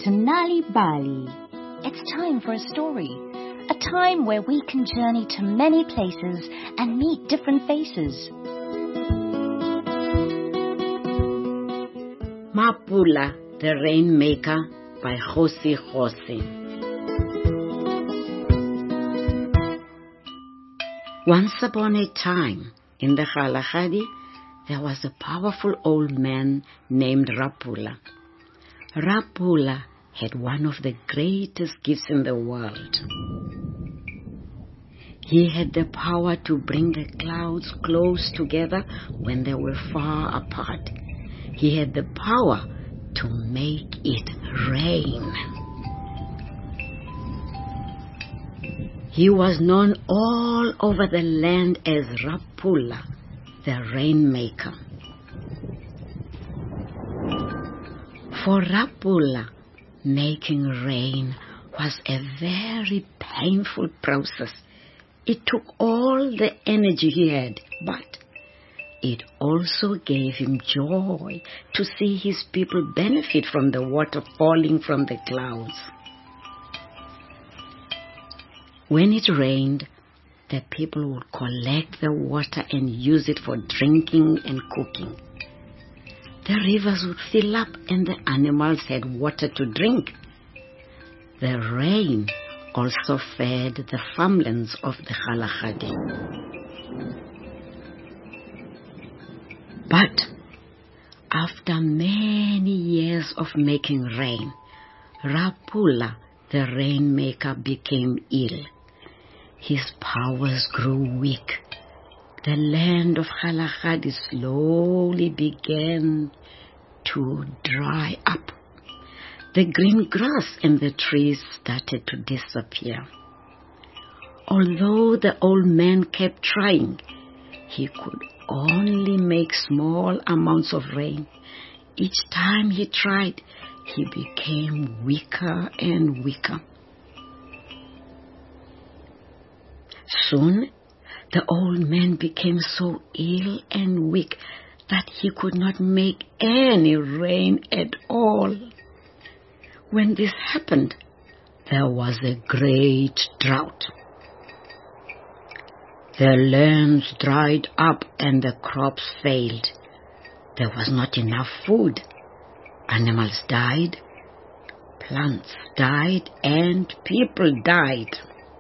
to Nali Bali. It's time for a story. A time where we can journey to many places and meet different faces. Mapula, the Rainmaker by Kgosi Kgosi. Once upon a time, in the Kalahari, there was a powerful old man named Rapula. Rapula had one of the greatest gifts in the world. He had the power to bring the clouds close together when they were far apart. He had the power to make it rain. He was known all over the land as Rapula, the Rainmaker. For Rapula, making rain was a very painful process. It took all the energy he had, but it also gave him joy to see his people benefit from the water falling from the clouds. When it rained, the people would collect the water and use it for drinking and cooking. The rivers would fill up and the animals had water to drink. The rain also fed the farmlands of the Kalahari. But after many years of making rain, Rapula, the Rainmaker, became ill. His powers grew weak. The land of Kalahari slowly began to dry up. The green grass and the trees started to disappear. Although the old man kept trying, he could only make small amounts of rain. Each time he tried, he became weaker and weaker. Soon, the old man became so ill and weak that he could not make any rain at all. When this happened, there was a great drought. The lands dried up and the crops failed. There was not enough food. Animals died, plants died, and people died.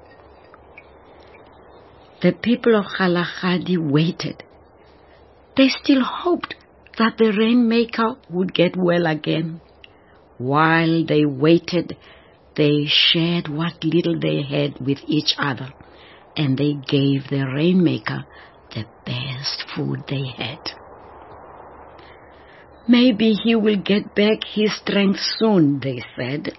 The people of Kalahari waited. They still hoped that the Rainmaker would get well again. While they waited, they shared what little they had with each other, and they gave the Rainmaker the best food they had. Maybe he will get back his strength soon, they said.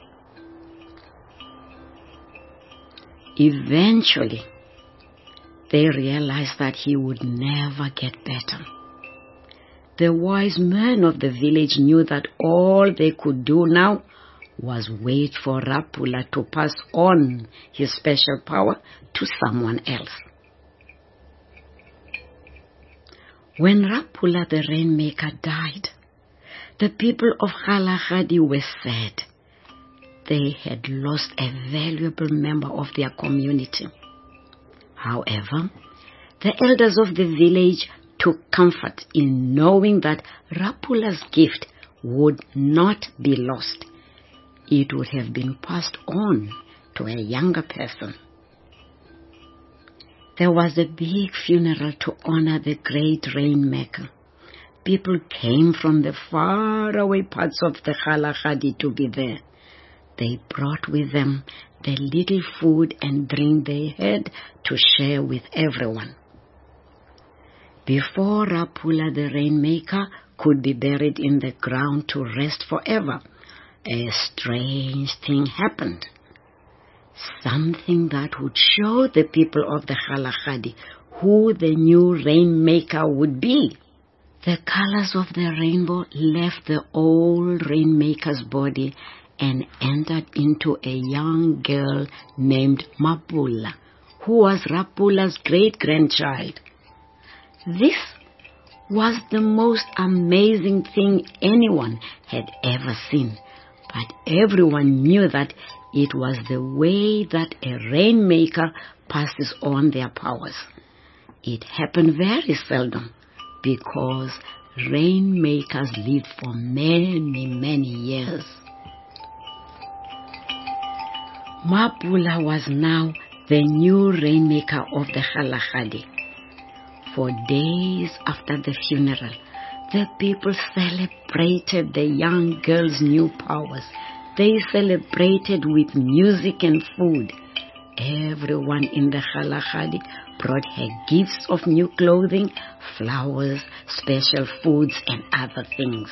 Eventually, they realized that he would never get better. The wise men of the village knew that all they could do now was wait for Rapula to pass on his special power to someone else. When Rapula the Rainmaker died, the people of Kalahari were sad. They had lost a valuable member of their community. However, the elders of the village took comfort in knowing that Rapula's gift would not be lost. It would have been passed on to a younger person. There was a big funeral to honor the great Rainmaker. People came from the faraway parts of the Kalahari to be there. They brought with them the little food and drink they had to share with everyone. Before Rapula the Rainmaker could be buried in the ground to rest forever, a strange thing happened. Something that would show the people of the Kalahari who the new Rainmaker would be. The colors of the rainbow left the old Rainmaker's body and entered into a young girl named Mapula, who was Rapula's great-grandchild. This was the most amazing thing anyone had ever seen, but everyone knew that it was the way that a rainmaker passes on their powers. It happened very seldom because rainmakers lived for many, many years. Mapula was now the new rainmaker of the Galagadi. For days after the funeral, the people celebrated the young girl's new powers. They celebrated with music and food. Everyone in the Galagadi brought her gifts of new clothing, flowers, special foods, and other things.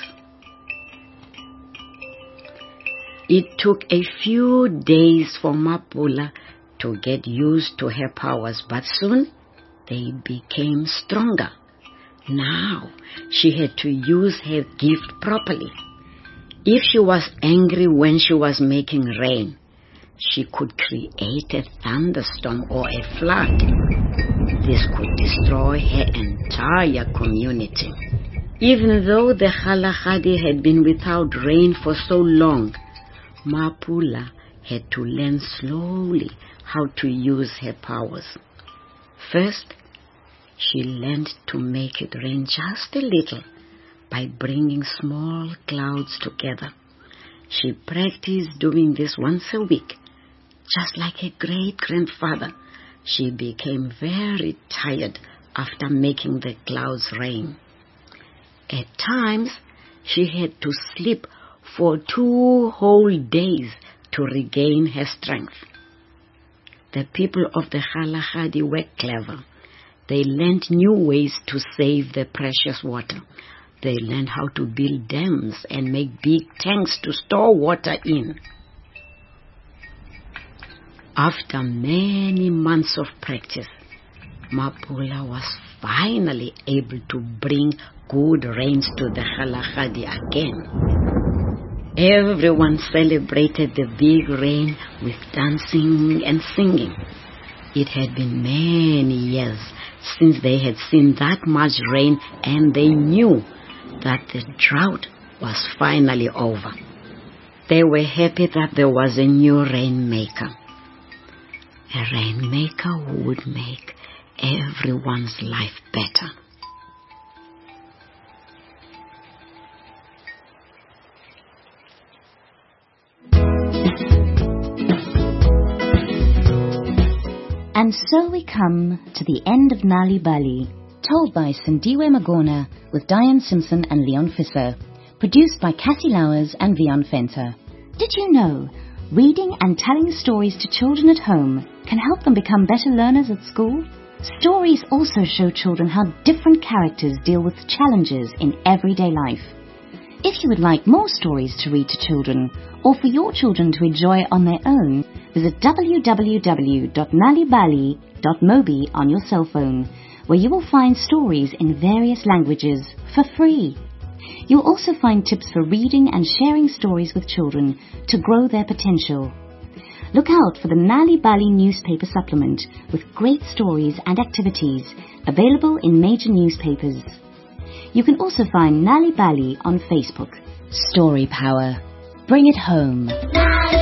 It took a few days for Mapula to get used to her powers, but soon they became stronger. Now she had to use her gift properly. If she was angry when she was making rain, she could create a thunderstorm or a flood. This could destroy her entire community. Even though the Galagadi had been without rain for so long, Mapula had to learn slowly how to use her powers. First, she learned to make it rain just a little by bringing small clouds together. She practiced doing this once a week. Just like a great-grandfather, she became very tired after making the clouds rain. At times, she had to sleep for 2 whole days to regain her strength. The people of the Galagadi were clever. They learned new ways to save the precious water. They learned how to build dams and make big tanks to store water in. After many months of practice, Mapula was finally able to bring good rains to the Galagadi again. Everyone celebrated the big rain with dancing and singing. It had been many years since they had seen that much rain, and they knew that the drought was finally over. They were happy that there was a new rainmaker. A rainmaker who would make everyone's life better. And so we come to the end of Nali Bali, told by Sindiwe Magona with Diane Simpson and Leon Fisser, produced by Cassie Lowers and Vion Fenter. Did you know reading and telling stories to children at home can help them become better learners at school? Stories also show children how different characters deal with challenges in everyday life. If you would like more stories to read to children, or for your children to enjoy on their own, visit www.nalibali.mobi on your cell phone, where you will find stories in various languages for free. You'll also find tips for reading and sharing stories with children to grow their potential. Look out for the Nali Bali newspaper supplement with great stories and activities available in major newspapers. You can also find Nali Bali on Facebook. Story Power. Bring it home.